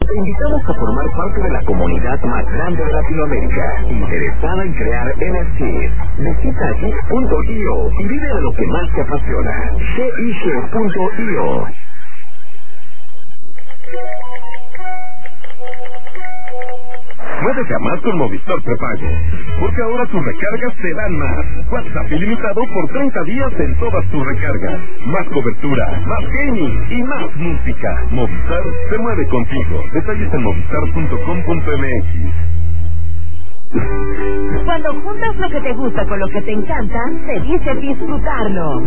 Te invitamos a formar parte de la comunidad más grande de Latinoamérica, interesada en crear NFTs. Visita Geek.io y vive de lo que más te apasiona. GIG.io. Muévete a más con Movistar Prepago, porque ahora tus recargas te dan más. WhatsApp ilimitado por 30 días en todas tus recargas. Más cobertura, más gaming y más música. Movistar se mueve contigo. Detalles en movistar.com.mx. Cuando juntas lo que te gusta con lo que te encanta, se dice disfrutarlo.